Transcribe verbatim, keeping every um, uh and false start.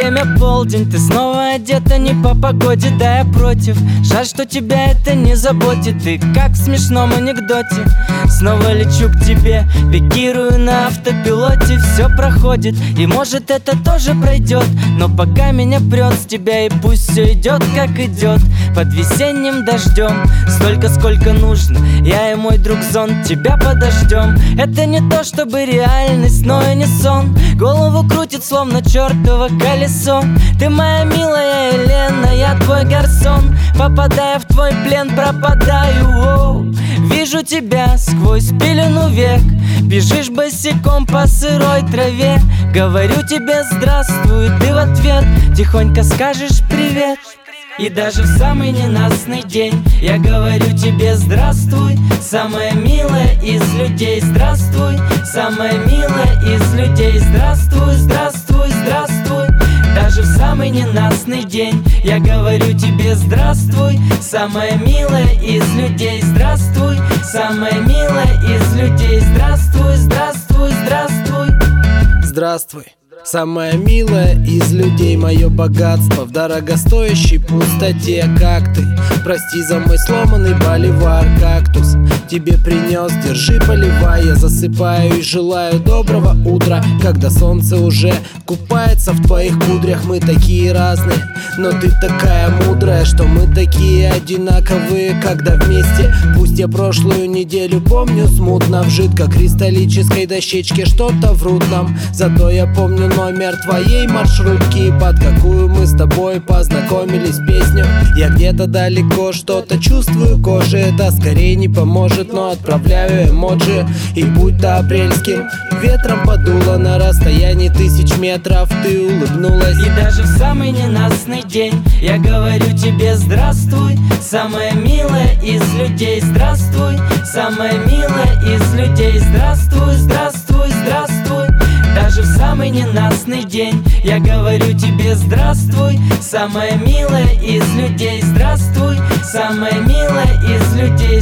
время полдень, ты снова одета не по погоде, да я против. Жаль, что тебя это не заботит. Ты как в смешном анекдоте. Снова лечу к тебе, пикирую на автопилоте. Все проходит, и может это тоже пройдет, но пока меня прет с тебя, и пусть все идет как идет. Под весенним дождем, столько сколько нужно, я и мой друг зонт тебя подождем. Это не то чтобы реальность, но и не сон. Голову крутит словно чертово колесо. Ты моя милая Елена, я твой гарсон. Попадая в твой плен, пропадаю. Оу. Вижу тебя сквозь пелену век. Бежишь босиком по сырой траве. Говорю тебе здравствуй, ты в ответ тихонько скажешь привет. И даже в самый ненастный день я говорю тебе здравствуй, самая милая из людей. Здравствуй, самая милая из людей. Здравствуй, здравствуй, здравствуй. Даже в самый ненастный день я говорю тебе здравствуй, самая милая из людей. Здравствуй, самая милая из людей. Здравствуй, здравствуй, здравствуй. Здравствуй, самая милая из людей. Мое богатство в дорогостоящей пустоте. Как ты? Прости за мой сломанный боливар. Кактус тебе принес, держи, поливай. Я засыпаю и желаю доброго утра, когда солнце уже купается в твоих кудрях. Мы такие разные, но ты такая мудрая, что мы такие одинаковые, когда вместе. Пусть я прошлую неделю помню смутно, в жидкокристаллической дощечке что-то врут нам. Зато я помню номер твоей маршрутки, под какую мы с тобой познакомились песню. Я где-то далеко что-то чувствую кожей, это скорее не поможет, но отправляю эмоджи. И будь то апрельским ветром подуло на расстоянии тысяч метров, ты улыбнулась. И даже в самый ненастный день я говорю тебе здравствуй, самая милая из людей. Здравствуй, самая милая из людей. Здравствуй, здравствуй, здравствуй. Даже в самый ненастный день я говорю тебе здравствуй, самая милая из людей. Здравствуй, самая милая из людей.